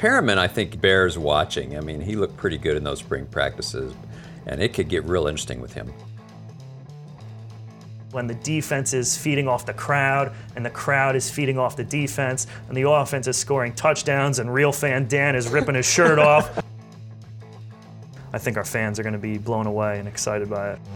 Perriman, I think, bears watching. I mean, he looked pretty good in those spring practices, and it could get real interesting with him. When the defense is feeding off the crowd and the crowd is feeding off the defense and the offense is scoring touchdowns and real fan Dan is ripping his shirt off, I think our fans are going to be blown away and excited by it.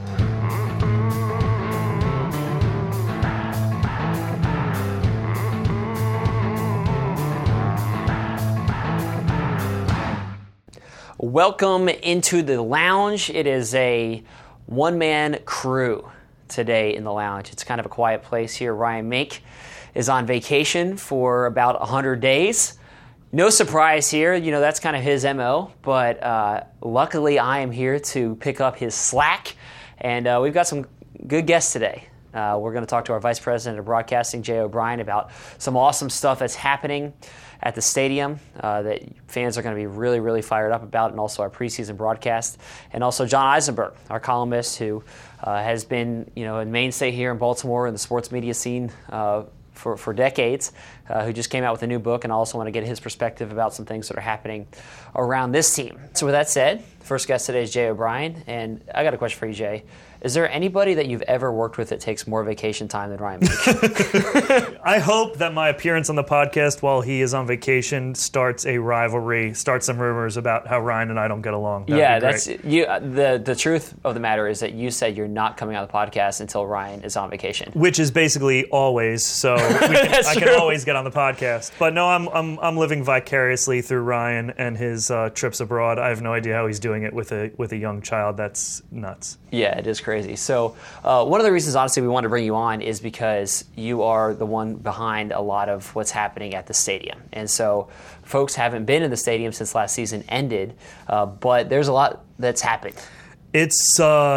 Welcome into the lounge. It is a one-man crew today in the lounge. It's kind of a quiet place here. Ryan Mink is on vacation for about 100 days. No surprise here, you know, that's kind of his MO, but luckily I am here to pick up his slack, and we've got some good guests today. We're going to talk to our Vice President of Broadcasting, Jay O'Brien, about some awesome stuff that's happening at the stadium that fans are going to be really, really fired up about, and also our preseason broadcast. And also John Eisenberg, our columnist, who has been, you know, a mainstay here in Baltimore in the sports media scene for decades, who just came out with a new book, and I also want to get his perspective about some things that are happening around this team. So with that said, first guest today is Jay O'Brien, and I got a question for you, Jay. Is there anybody that you've ever worked with that takes more vacation time than Ryan Mink? I hope that my appearance on the podcast while he is on vacation starts a rivalry, starts some rumors about how Ryan and I don't get along. That's you. The truth of the matter is that you said you're not coming on the podcast until Ryan is on vacation, which is basically always. So I can always get on the podcast. But no, I'm living vicariously through Ryan and his trips abroad. I have no idea how he's doing it with a young child. That's nuts. Yeah, it is crazy. So one of the reasons, honestly, we wanted to bring you on is because you are the one behind a lot of what's happening at the stadium. And so folks haven't been in the stadium since last season ended, but there's a lot that's happened. It's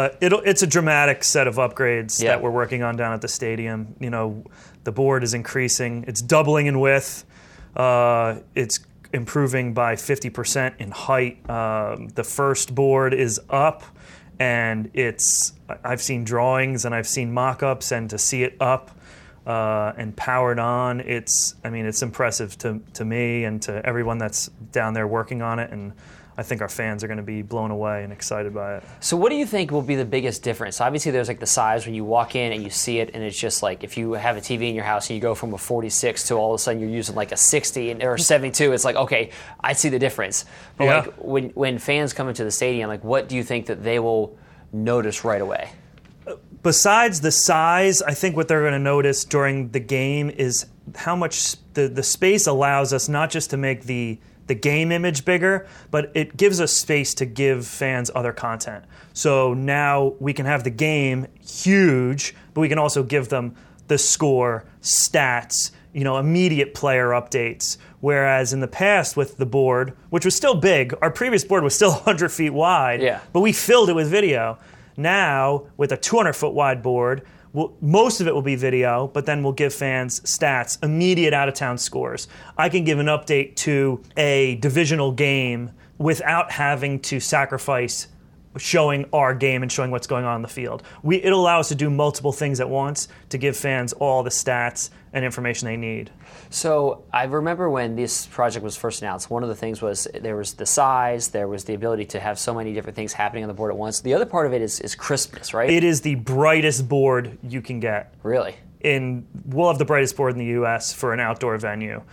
a dramatic set of upgrades that we're working on down at the stadium. You know, the board is increasing. It's doubling in width. It's improving by 50% in height. The first board is up. And I've seen drawings and I've seen mock-ups, and to see it up and powered on, it's impressive to me and to everyone that's down there working on it. And I think our fans are going to be blown away and excited by it. So what do you think will be the biggest difference? Obviously, there's like the size when you walk in and you see it, and it's just like if you have a TV in your house and you go from a 46 to all of a sudden you're using like a 60 or 72, it's like, okay, I see the difference. But like when fans come into the stadium, like what do you think that they will notice right away? Besides the size, I think what they're going to notice during the game is how much the space allows us not just to make the game image bigger, but it gives us space to give fans other content. So now we can have the game huge, but we can also give them the score, stats, you know, immediate player updates. Whereas in the past with the board, which was still big, our previous board was still 100 feet wide, but we filled it with video. Now, with a 200-foot wide board, most of it will be video, but then we'll give fans stats, immediate out-of-town scores. I can give an update to a divisional game without having to sacrifice showing our game and showing what's going on in the field. It'll allow us to do multiple things at once to give fans all the stats and information they need. So I remember when this project was first announced, one of the things was there was the size, there was the ability to have so many different things happening on the board at once. The other part of it is crispness, right? It is the brightest board you can get. Really? We'll have the brightest board in the U.S. for an outdoor venue.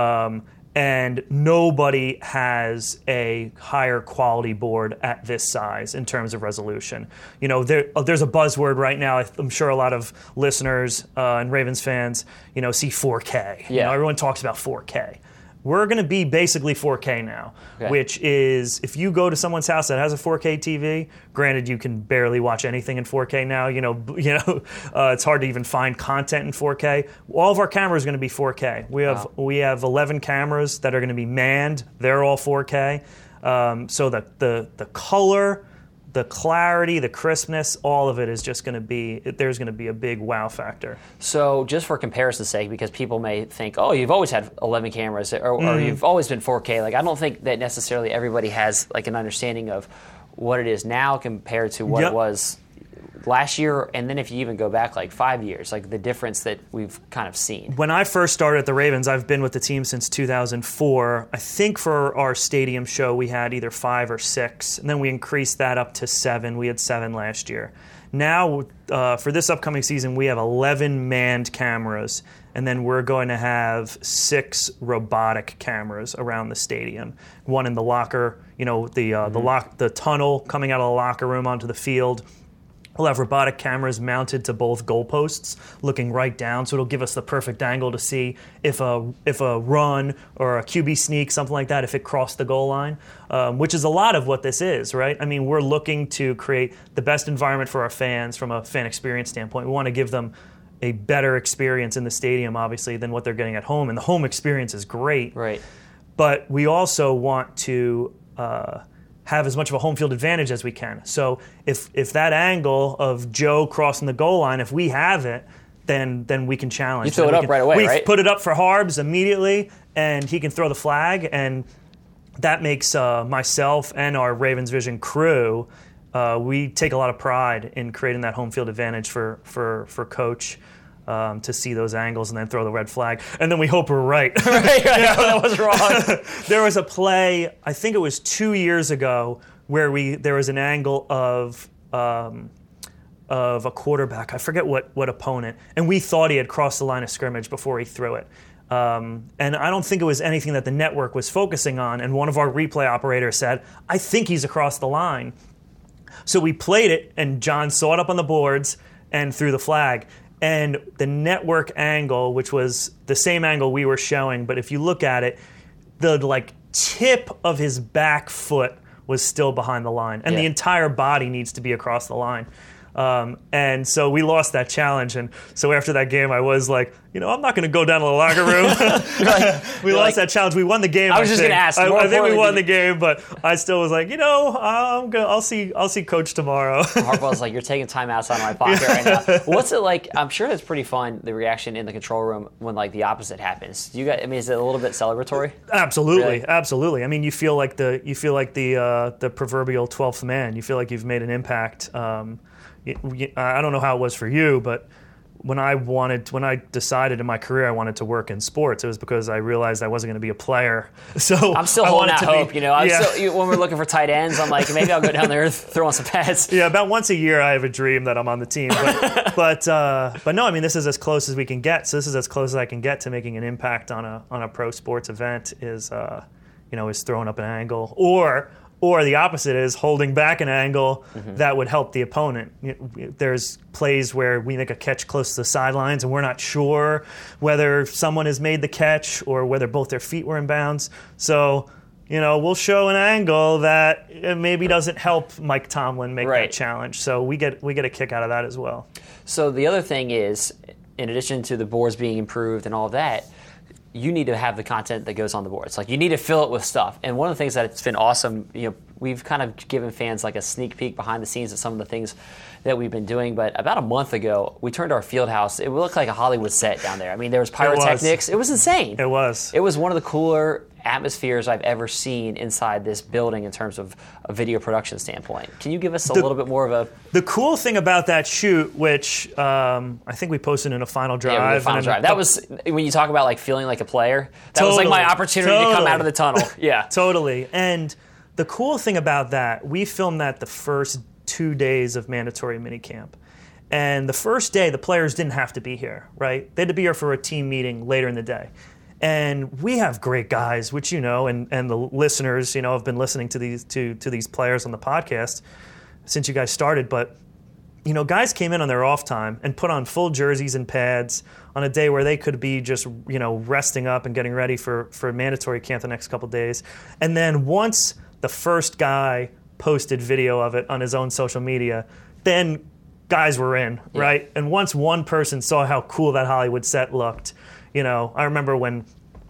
And nobody has a higher quality board at this size in terms of resolution. You know, there's a buzzword right now. I'm sure a lot of listeners and Ravens fans, you know, see 4K. You know, everyone talks about 4K. We're going to be basically 4K now, which is if you go to someone's house that has a 4K TV, granted you can barely watch anything in 4K now. It's hard to even find content in 4K. All of our cameras are going to be 4K. We have 11 cameras that are going to be manned. They're all 4K. So the color, the clarity, the crispness, all of it is just going to be, there's going to be a big wow factor. So just for comparison's sake, because people may think, oh, you've always had 11 cameras or you've always been 4K. Like, I don't think that necessarily everybody has like an understanding of what it is now compared to what it was last year, and then if you even go back like 5 years, like the difference that we've kind of seen. When I first started at the Ravens, I've been with the team since 2004. I think for our stadium show, we had either 5 or 6, and then we increased that up to 7. We had 7 last year. Now, for this upcoming season, we have 11 manned cameras, and then we're going to have 6 robotic cameras around the stadium. One in the locker, the tunnel coming out of the locker room onto the field. We'll have robotic cameras mounted to both goalposts, looking right down, so it'll give us the perfect angle to see if a run or a QB sneak, something like that, if it crossed the goal line, which is a lot of what this is, right? I mean, we're looking to create the best environment for our fans from a fan experience standpoint. We want to give them a better experience in the stadium, obviously, than what they're getting at home, and the home experience is great. Right. But we also want to have as much of a home field advantage as we can. So if that angle of Joe crossing the goal line, if we have it, then we can challenge. You throw it up right away, right? We put it up for Harbs immediately, and he can throw the flag, and that makes myself and our Ravens Vision crew, we take a lot of pride in creating that home field advantage for Coach. To see those angles and then throw the red flag. And then we hope we're right. Right. That was wrong. There was a play, I think it was 2 years ago, where there was an angle of a quarterback. I forget what opponent. And we thought he had crossed the line of scrimmage before he threw it. And I don't think it was anything that the network was focusing on. And one of our replay operators said, I think he's across the line. So we played it, and John saw it up on the boards and threw the flag. And the network angle, which was the same angle we were showing, but if you look at it, the tip of his back foot was still behind the line, and the entire body needs to be across the line. And so we lost that challenge, and so after that game, I was like, I'm not going to go down to the locker room. We lost that challenge. We won the game. I was just going to ask. I think we won the game, but I still was like, I'll see Coach tomorrow. Harbaugh's like, you're taking timeouts out of my pocket right now. What's it like? I'm sure that's pretty fun. The reaction in the control room when the opposite happens. Is it a little bit celebratory? Absolutely, really? Absolutely. I mean, you feel like the proverbial 12th man. You feel like you've made an impact. I don't know how it was for you, but when I decided in my career I wanted to work in sports, it was because I realized I wasn't going to be a player. So I'm still holding out hope. When we're looking for tight ends, I'm like, maybe I'll go down there and throw on some pads. Yeah, about once a year I have a dream that I'm on the team. But no, I mean, this is as close as we can get. So this is as close as I can get to making an impact on a pro sports event. Is throwing up an angle or the opposite is holding back an angle that would help the opponent. There's plays where we make a catch close to the sidelines and we're not sure whether someone has made the catch or whether both their feet were in bounds. So, we'll show an angle that maybe doesn't help Mike Tomlin make that challenge. So we get a kick out of that as well. So the other thing is, in addition to the boards being improved and all of that, you need to have the content that goes on the boards. Like, you need to fill it with stuff. And one of the things that's been awesome, we've kind of given fans like a sneak peek behind the scenes of some of the things that we've been doing. But about a month ago, we turned our field house. It looked like a Hollywood set down there. I mean, there was pyrotechnics. It was insane. It was. It was one of the cooler atmospheres I've ever seen inside this building in terms of a video production standpoint. Can you give us a little bit more of a... The cool thing about that shoot, which I think we posted in a Final Drive. Yeah, Final Drive. That was, when you talk about feeling like a player, that was like my opportunity to come out of the tunnel. Yeah. Totally. And the cool thing about that, we filmed that the first 2 days of mandatory minicamp. And the first day, the players didn't have to be here, right? They had to be here for a team meeting later in the day. And we have great guys, which and the listeners, have been listening to these players on the podcast since you guys started. But guys came in on their off time and put on full jerseys and pads on a day where they could be just resting up and getting ready for mandatory camp the next couple of days. And then once the first guy posted video of it on his own social media, then guys were in, right? And once one person saw how cool that Hollywood set looked. I remember when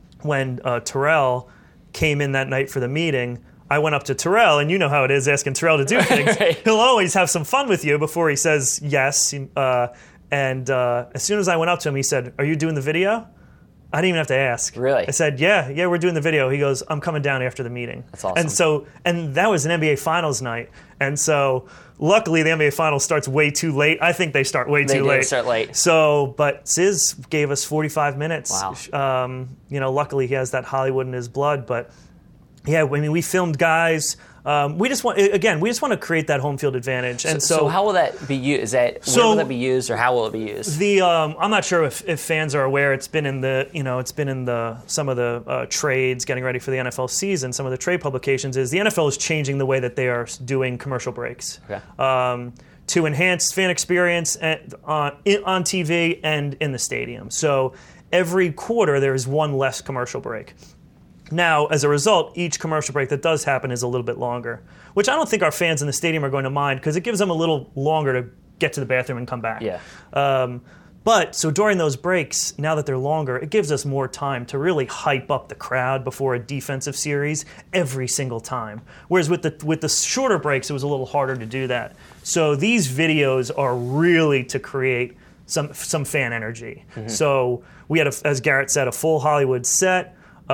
Terrell came in that night for the meeting, I went up to Terrell, and you know how it is asking Terrell to do things. Right. He'll always have some fun with you before he says yes. And as soon as I went up to him, he said, "Are you doing the video?" I didn't even have to ask. Really? I said, yeah, we're doing the video. He goes, I'm coming down after the meeting. That's awesome. And that was an NBA Finals night. And so luckily the NBA Finals starts way too late. I think they start way too late. They start late. So, but Ziz gave us 45 minutes. Wow. Luckily he has that Hollywood in his blood. But yeah, I mean, we filmed guys. We just want to create that home field advantage. And so how will that be used? Where will that be used, or how will it be used? I'm not sure if fans are aware. It's been in some of the trades getting ready for the NFL season. Some of the trade publications is the NFL is changing the way that they are doing commercial breaks. Okay. To enhance fan experience on TV and in the stadium. So every quarter there is one less commercial break. Now, as a result, each commercial break that does happen is a little bit longer, which I don't think our fans in the stadium are going to mind because it gives them a little longer to get to the bathroom and come back. Yeah. But so during those breaks, now that they're longer, it gives us more time to really hype up the crowd before a defensive series every single time. Whereas with the shorter breaks, it was a little harder to do that. So these videos are really to create some fan energy. Mm-hmm. So we had, as Garrett said, a full Hollywood set.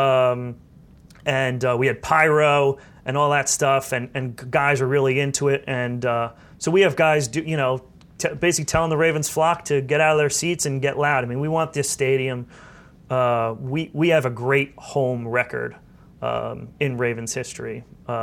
And we had pyro and all that stuff, and guys are really into it. And so we have guys basically telling the Ravens flock to get out of their seats and get loud. I mean, we want this stadium. We have a great home record in Ravens history.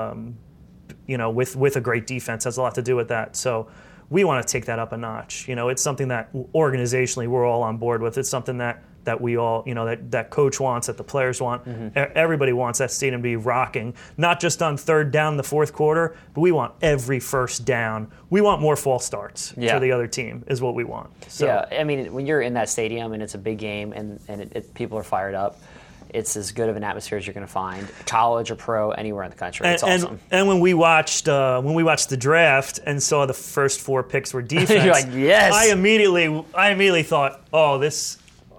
With a great defense has a lot to do with that. So we want to take that up a notch. It's something that organizationally we're all on board with. It's something that we all, that coach wants, that the players want. Mm-hmm. Everybody wants that stadium to be rocking, not just on third down in the fourth quarter, but we want every first down. We want more false starts for the other team is what we want. So. Yeah, I mean, when you're in that stadium and it's a big game and people are fired up, it's as good of an atmosphere as you're going to find, college or pro, anywhere in the country. It's awesome. And when we watched the draft and saw the first 4 picks were defense, you're like, yes. I immediately thought, oh, this.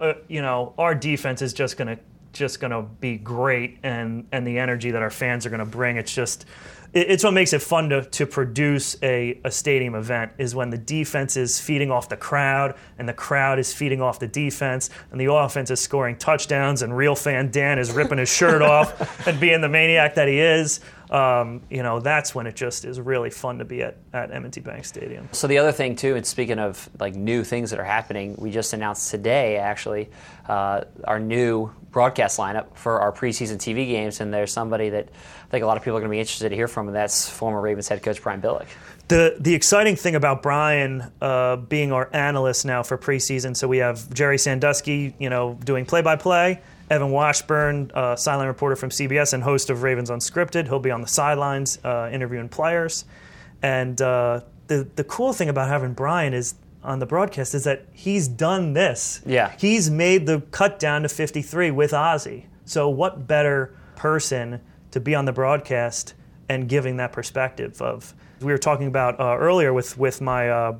Our defense is just gonna be great, and the energy that our fans are gonna bring. It's what makes it fun to produce a stadium event is when the defense is feeding off the crowd and the crowd is feeding off the defense and the offense is scoring touchdowns and real fan Dan is ripping his shirt off and being the maniac that he is. That's when it just is really fun to be at M&T Bank Stadium. So the other thing too, and speaking of like new things that are happening, we just announced today actually our new broadcast lineup for our preseason TV games, and there's somebody that I think a lot of people are going to be interested to hear from, and that's former Ravens head coach Brian Billick. The exciting thing about Brian being our analyst now for preseason, so we have Jerry Sandusky, doing play-by-play. Evan Washburn, sideline reporter from CBS and host of Ravens Unscripted. He'll be on the sidelines interviewing players. And the cool thing about having Brian is on the broadcast is that he's done this. Yeah. He's made the cut down to 53 with Ozzie. So what better person to be on the broadcast and giving that perspective of... We were talking about earlier with my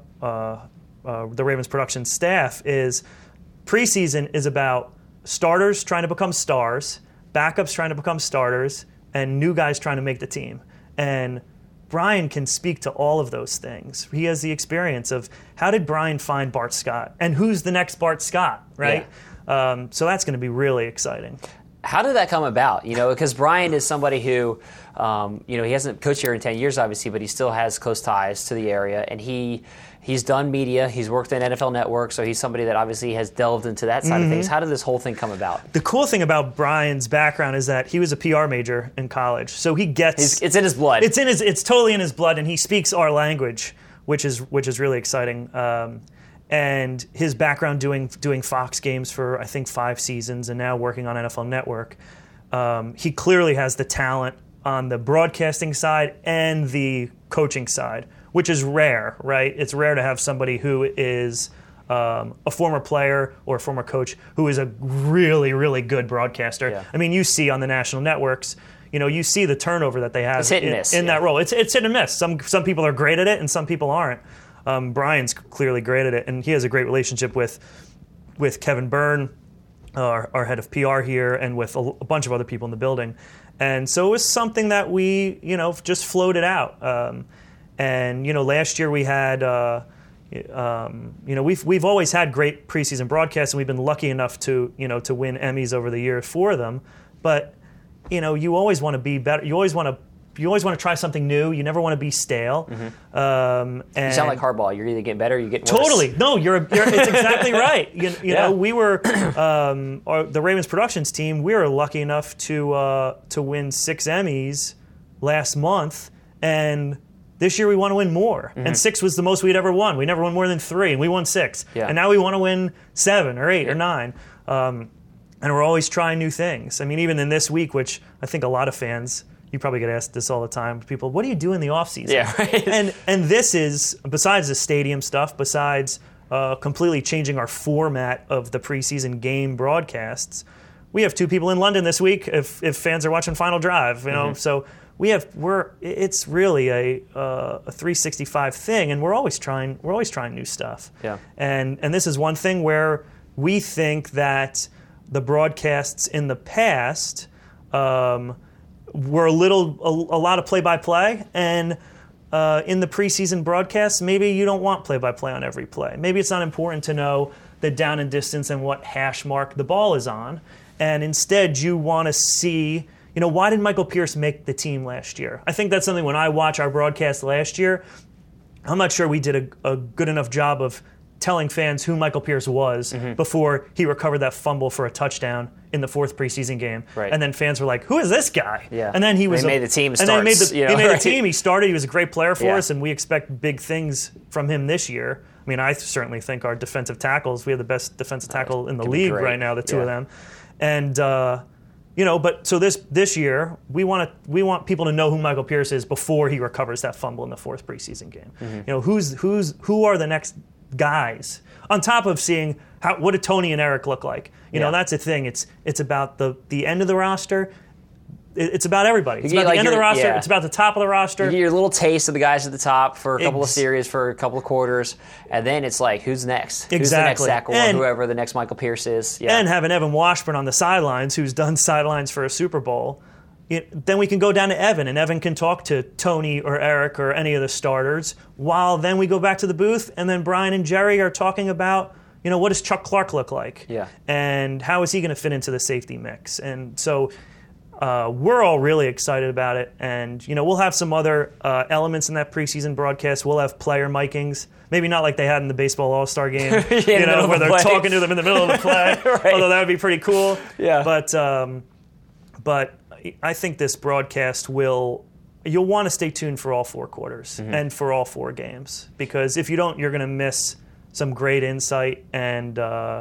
the Ravens production staff is preseason is about starters trying to become stars, backups trying to become starters, and new guys trying to make the team. And Brian can speak to all of those things. He has the experience of how did Brian find Bart Scott, and who's the next Bart Scott, right? Yeah. So that's going to be really exciting. How did that come about? Because Brian is somebody who, he hasn't coached here in 10 years, obviously, but he still has close ties to the area, and he's done media. He's worked in NFL Network, so he's somebody that obviously has delved into that side of things. How did this whole thing come about? The cool thing about Brian's background is that he was a PR major in college, so he gets it's in his blood. It's totally in his blood, and he speaks our language, which is really exciting. And his background doing Fox games for I think 5 seasons, and now working on NFL Network, he clearly has the talent on the broadcasting side and the coaching side, which is rare, right? It's rare to have somebody who is a former player or a former coach who is a really, really good broadcaster. Yeah. I mean, you see on the national networks, you see the turnover that they have it's hit and miss, in that role. It's hit and miss. Some people are great at it, and some people aren't. Brian's clearly great at it, and he has a great relationship with Kevin Byrne, our head of PR here, and with a bunch of other people in the building. And so it was something that we, just floated out. And last year we had, we've always had great preseason broadcasts, and we've been lucky enough to win Emmys over the years for them. But you always want to be better. You always want to try something new. You never want to be stale. Mm-hmm. You sound like hardball. You're either getting better or you're getting worse. Totally. No, it's exactly right. We were the Ravens productions team. We were lucky enough to win 6 Emmys last month, and this year we want to win more. Mm-hmm. And 6 was the most we'd ever won. We never won more than 3, and we won 6. Yeah. And now we want to win 7 or 8 or 9. And we're always trying new things. I mean, even in this week, which I think a lot of fans, you probably get asked this all the time, people, what do you do in the offseason? Yeah, right. And this is, besides the stadium stuff, besides completely changing our format of the preseason game broadcasts, we have 2 people in London this week if fans are watching Final Drive, Mm-hmm. So it's really a 365 thing, and we're always trying new stuff. Yeah. And this is one thing where we think that the broadcasts in the past were a lot of play-by-play, and in the preseason broadcasts, maybe you don't want play-by-play on every play. Maybe it's not important to know the down and distance and what hash mark the ball is on, and instead you want to see, why did Michael Pierce make the team last year? I think that's something when I watch our broadcast last year, I'm not sure we did a good enough job of telling fans who Michael Pierce was before he recovered that fumble for a touchdown in the 4th preseason game. Right. And then fans were like, who is this guy? Yeah. And then he made the team. And then he made the right? team. He started. He was a great player for Yeah. us, and we expect big things from him this year. I mean, I certainly think our defensive tackles, we have the best defensive tackle in the league right now, the 2 of them. And but so this year we want people to know who Michael Pierce is before he recovers that fumble in the 4th preseason game. Mm-hmm. Who are the next guys on top of seeing what did Tony and Eric look like? That's the thing. It's about the end of the roster. It's about everybody. It's about the end of the roster. Yeah. It's about the top of the roster. You get your little taste of the guys at the top for a couple of series, for a couple of quarters, and then it's like, who's next? Exactly. Who's the next Zach or whoever the next Michael Pierce is? Yeah. And having Evan Washburn on the sidelines, who's done sidelines for a Super Bowl, then we can go down to Evan, and Evan can talk to Tony or Eric or any of the starters, while then we go back to the booth, and then Brian and Jerry are talking about, what does Chuck Clark look like? Yeah. And how is he going to fit into the safety mix? And so we're all really excited about it. And, we'll have some other elements in that preseason broadcast. We'll have player micings. Maybe not like they had in the baseball All-Star game, where they're talking to them in the middle of the play. Right. Although that would be pretty cool. Yeah. But I think this broadcast you'll want to stay tuned for all 4 quarters and for all 4 games, because if you don't, you're going to miss some great insight and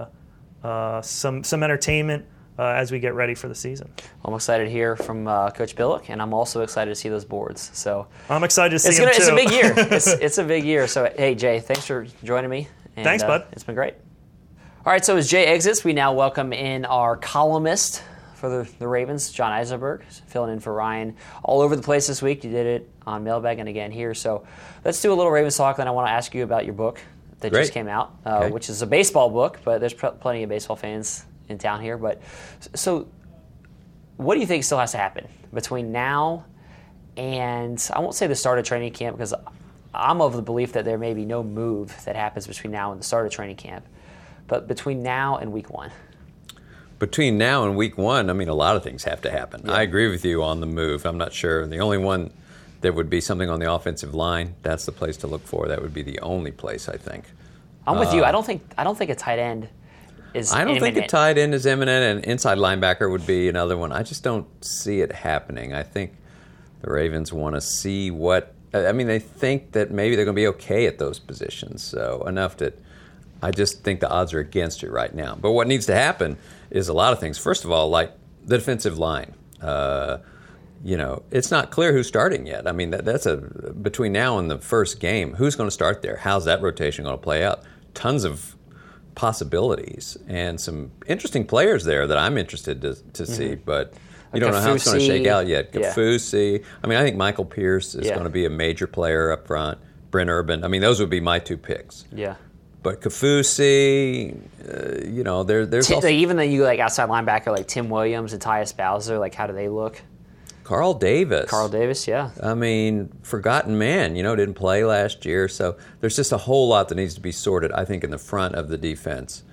some entertainment as we get ready for the season. I'm excited to hear from Coach Billick, and I'm also excited to see those boards. So I'm excited to see them too. It's a big year. It's a big year. So hey, Jay, thanks for joining me. And, thanks, bud. It's been great. All right, so as Jay exits, we now welcome in our columnist for the Ravens, John Eisenberg, filling in for Ryan all over the place this week. You did it on Mailbag and again here. So let's do a little Ravens talk. Then I want to ask you about your book that just came out, which is a baseball book, but there's plenty of baseball fans in town here. But so what do you think still has to happen between now and, I won't say the start of training camp, because I'm of the belief that there may be no move that happens between now and the start of training camp, but between now and week 1? Between now and week 1, I mean, a lot of things have to happen. Yeah. I agree with you on the move. I'm not sure. The only one that would be something on the offensive line, that's the place to look for. That would be the only place, I think. I'm with you. I don't think a tight end is I don't imminent. think a tight end is imminent, and inside linebacker would be another one. I just don't see it happening. I think the Ravens want to see they think that maybe they're going to be okay at those positions. So enough that I just think the odds are against it right now. But what needs to happen is a lot of things. First of all, like the defensive line. It's not clear who's starting yet. I mean, that's between now and the first game, who's going to start there? How's that rotation going to play out? Tons of possibilities and some interesting players there that I'm interested to see, but you don't know how it's going to shake out yet. Kaufusi. I mean, I think Michael Pierce is going to be a major player up front. Brent Urban. I mean, those would be my 2 picks. Yeah. But Kaufusi, there's also, even though you outside linebacker like Tim Williams and Tyus Bowser, how do they look? Carl Davis. Carl Davis, yeah. I mean, forgotten man, didn't play last year. So there's just a whole lot that needs to be sorted, I think, in the front of the defense.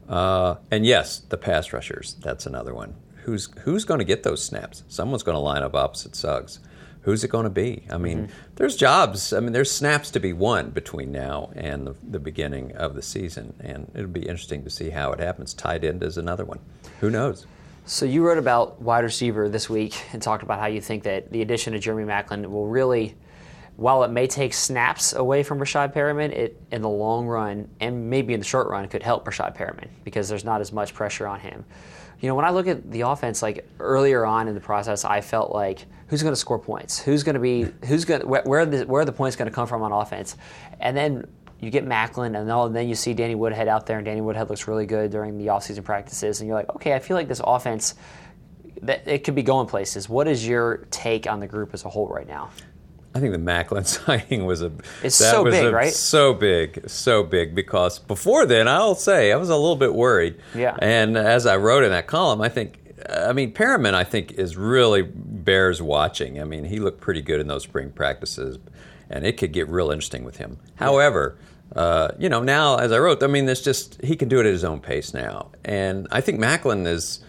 And yes, the pass rushers, that's another one. Who's going to get those snaps? Someone's going to line up opposite Suggs. Who's it going to be? I mean, there's jobs. I mean, there's snaps to be won between now and the beginning of the season. And it'll be interesting to see how it happens. Tight end is another one. Who knows? So you wrote about wide receiver this week and talked about how you think that the addition of Jeremy Maclin will really, while it may take snaps away from Rashad Perriman, it in the long run and maybe in the short run could help Rashad Perriman because there's not as much pressure on him. When I look at the offense, like earlier on in the process, I felt like who's going to score points? Where are the points going to come from on offense? And then you get Maclin, and then you see Danny Woodhead out there, and Danny Woodhead looks really good during the offseason practices, and you're like, okay, I feel like this offense, that it could be going places. What is your take on the group as a whole right now? I think the Maclin signing was right? So big because before then, I'll say, I was a little bit worried. Yeah. And as I wrote in that column, Perriman, I think, is really bears watching. I mean, he looked pretty good in those spring practices, and it could get real interesting with him. Yeah. However, now, as I wrote, he can do it at his own pace now. And I think Maclin is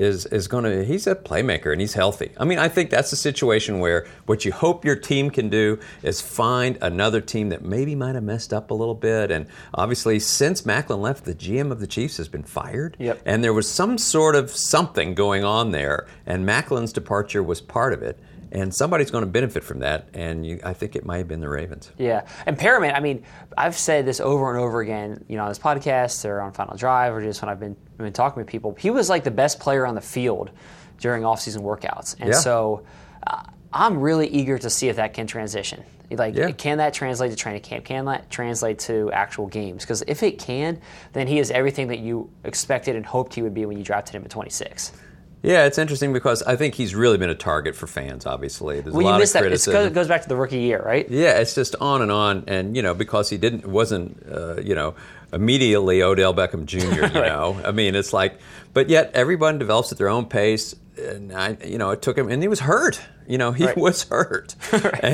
he's a playmaker and he's healthy. I think that's a situation where what you hope your team can do is find another team that maybe might have messed up a little bit. And obviously, since Maclin left, the GM of the Chiefs has been fired. Yep. And there was some sort of something going on there, and Macklin's departure was part of it. And somebody's going to benefit from that, and I think it might have been the Ravens. Yeah, and Perriman, I've said this over and over again, on this podcast or on Final Drive or just when I've been talking with people. He was like the best player on the field during off-season workouts. And so I'm really eager to see if that can transition. Can that translate to training camp? Can that translate to actual games? Because if it can, then he is everything that you expected and hoped he would be when you drafted him at 26. Yeah, it's interesting because I think he's really been a target for fans, obviously. There's a lot of criticism. It goes back to the rookie year, right? Yeah, it's just on. And, because he wasn't immediately Odell Beckham Jr., Right. It's like, but yet everyone develops at their own pace. And, it took him, and he was hurt. He right. was hurt. Right.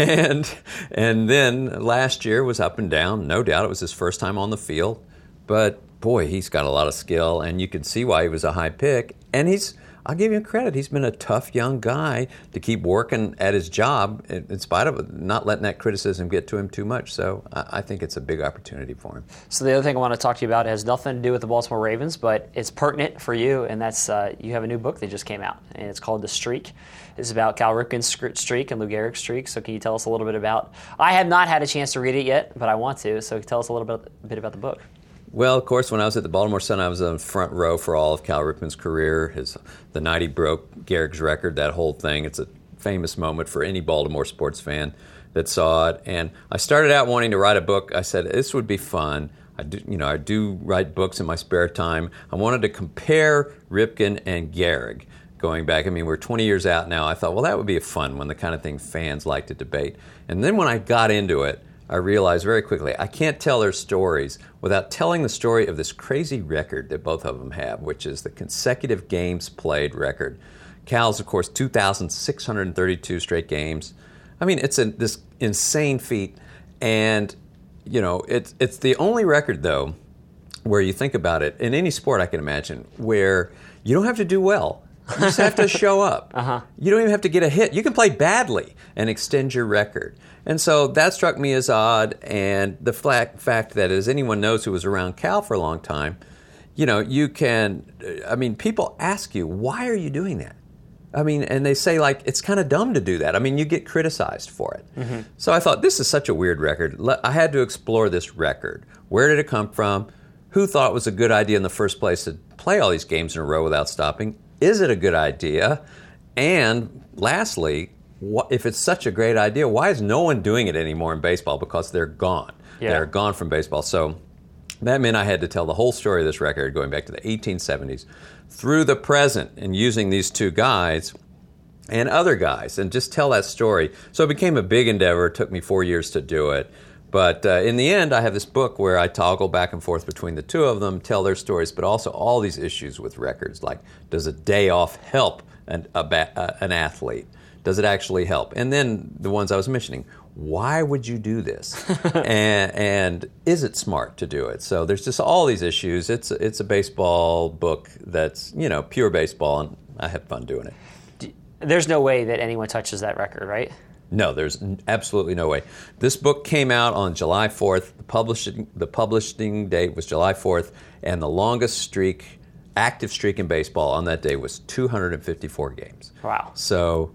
And then last year was up and down. No doubt it was his first time on the field. But, boy, he's got a lot of skill, and you can see why he was a high pick. And I'll give him credit. He's been a tough young guy to keep working at his job in spite of not letting that criticism get to him too much. So I think it's a big opportunity for him. So the other thing I want to talk to you about has nothing to do with the Baltimore Ravens, but it's pertinent for you, and that's you have a new book that just came out, and it's called The Streak. It's about Cal Ripken's streak and Lou Gehrig's streak. So can you tell us a little bit about? I have not had a chance to read it yet, but I want to. So tell us a little bit about the book. Well, of course, when I was at the Baltimore Sun, I was on front row for all of Cal Ripken's career. The night he broke Gehrig's record, that whole thing. It's a famous moment for any Baltimore sports fan that saw it. And I started out wanting to write a book. I said, this would be fun. I do write books in my spare time. I wanted to compare Ripken and Gehrig going back. We're 20 years out now. I thought, well, that would be a fun one, the kind of thing fans like to debate. And then when I got into it, I realized very quickly I can't tell their stories without telling the story of this crazy record that both of them have, which is the consecutive games played record. Cal's, of course, 2,632 straight games. It's this insane feat. And, it's the only record, though, where you think about it, in any sport I can imagine, where you don't have to do well. You just have to show up. Uh-huh. You don't even have to get a hit. You can play badly and extend your record. And so that struck me as odd. And the fact that, as anyone knows who was around Cal for a long time, you can, people ask you, why are you doing that? And they say, it's kind of dumb to do that. You get criticized for it. Mm-hmm. So I thought, this is such a weird record. I had to explore this record. Where did it come from? Who thought it was a good idea in the first place to play all these games in a row without stopping? Is it a good idea? And lastly, if it's such a great idea, why is no one doing it anymore in baseball? Because they're gone. Yeah. They're gone from baseball. So that meant I had to tell the whole story of this record going back to the 1870s through the present and using these two guys and other guys and just tell that story. So it became a big endeavor. It took me 4 years to do it. But in the end, I have this book where I toggle back and forth between the two of them, tell their stories, but also all these issues with records, like does a day off help an athlete? Does it actually help? And then the ones I was mentioning, why would you do this? and is it smart to do it? So there's just all these issues. It's a baseball book that's, pure baseball, and I had fun doing it. There's no way that anyone touches that record, right? No, there's absolutely no way. This book came out on July 4th. The publishing date was July 4th, and the longest active streak in baseball on that day was 254 games. Wow. So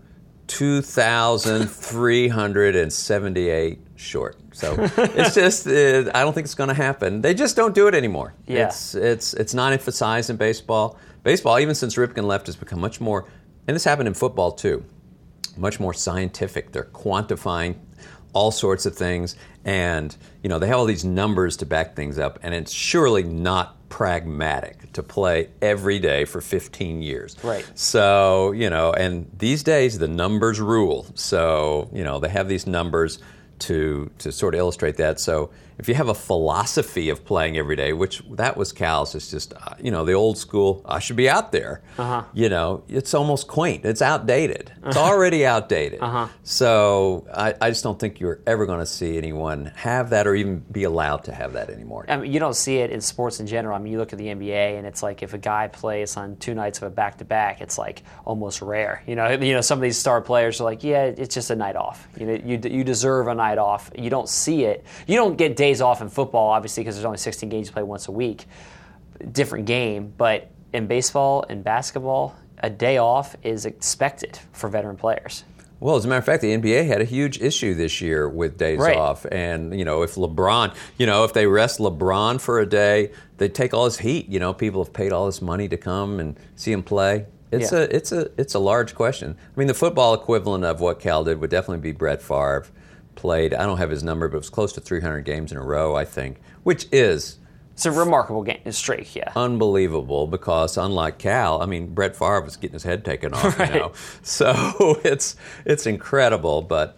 2,378 short. So it's just, I don't think it's going to happen. They just don't do it anymore. Yeah. It's not emphasized in baseball. Baseball, even since Ripken left, has become much more, and this happened in football too, much more scientific. They're quantifying all sorts of things, and they have all these numbers to back things up, and it's surely not pragmatic to play every day for 15 years. Right. So, and these days the numbers rule. So, they have these numbers to sort of illustrate that. So if you have a philosophy of playing every day, which that was Cal's, it's just, the old school, I should be out there. Uh-huh. It's almost quaint. It's outdated. It's already outdated. Uh-huh. So I just don't think you're ever going to see anyone have that or even be allowed to have that anymore. I mean, you don't see it in sports in general. I mean, you look at the NBA, and it's like if a guy plays on 2 nights of a back-to-back, it's like almost rare. Some of these star players are like, yeah, it's just a night off. You deserve a night off. You don't see it. You don't get days off in football, obviously, because there's only 16 games you play once a week. Different game. But in baseball and basketball, a day off is expected for veteran players. Well, as a matter of fact, the NBA had a huge issue this year with days off. And, if LeBron, if they rest LeBron for a day, they take all his heat. People have paid all this money to come and see him play. It's a large question. I mean, the football equivalent of what Cal did would definitely be Brett Favre. Played, I don't have his number, but it was close to 300 games in a row, I think, which is... It's a remarkable game streak, yeah. Unbelievable, because unlike Cal, I mean, Brett Favre was getting his head taken off, right. So it's incredible, but,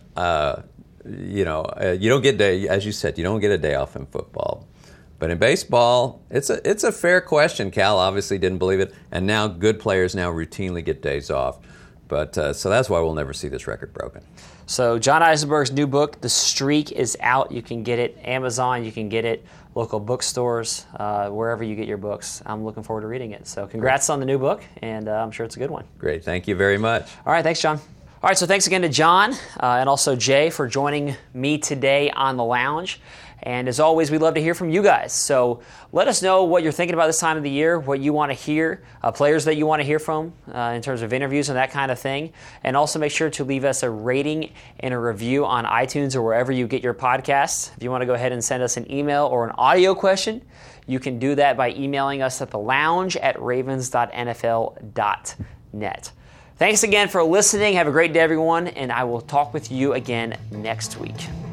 you don't get as you said, you don't get a day off in football. But in baseball, it's a fair question. Cal obviously didn't believe it, and now good players now routinely get days off. But so that's why we'll never see this record broken. So John Eisenberg's new book, The Streak, is out. You can get it Amazon. You can get it local bookstores, wherever you get your books. I'm looking forward to reading it. So congrats on the new book, and I'm sure it's a good one. Great. Thank you very much. All right. Thanks, John. All right. So thanks again to John and also Jay for joining me today on The Lounge. And as always, we'd love to hear from you guys. So let us know what you're thinking about this time of the year, what you want to hear, players that you want to hear from in terms of interviews and that kind of thing. And also make sure to leave us a rating and a review on iTunes or wherever you get your podcasts. If you want to go ahead and send us an email or an audio question, you can do that by emailing us at thelounge@ravens.nfl.net. Thanks again for listening. Have a great day, everyone, and I will talk with you again next week.